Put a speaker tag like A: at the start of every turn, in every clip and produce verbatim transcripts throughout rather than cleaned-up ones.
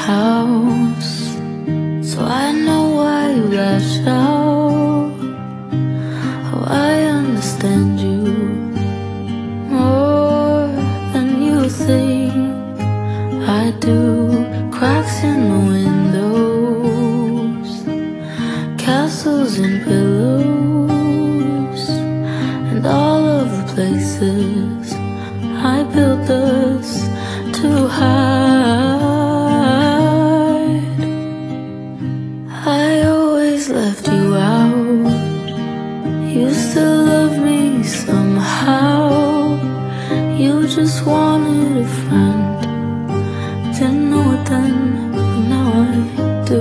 A: house, so I know why you lash out. Oh, I understand you more than you think I do. Cracks in the windows, castles and pillows, and all of the places I built us to hide. I always left you out. You still love me somehow. You just wanted a friend. Didn't know it then, but now I do.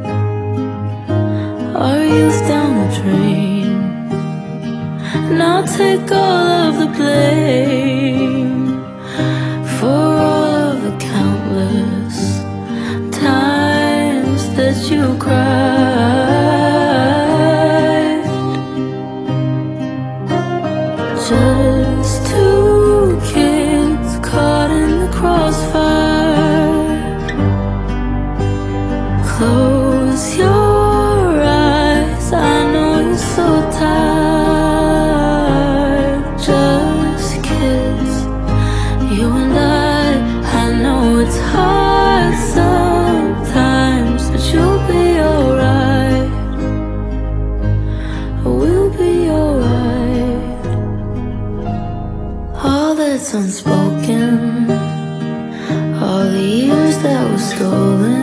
A: Our youth down the drain, and I'll take all of the blame for all of the countless times that you cried. Just two kids caught in the crossfire. Close your eyes, I know you're so tired. Just kids, you and I. I know it's hard sometimes, but you'll be alright. We'll be alright. All that's unspoken, all the years that were stolen,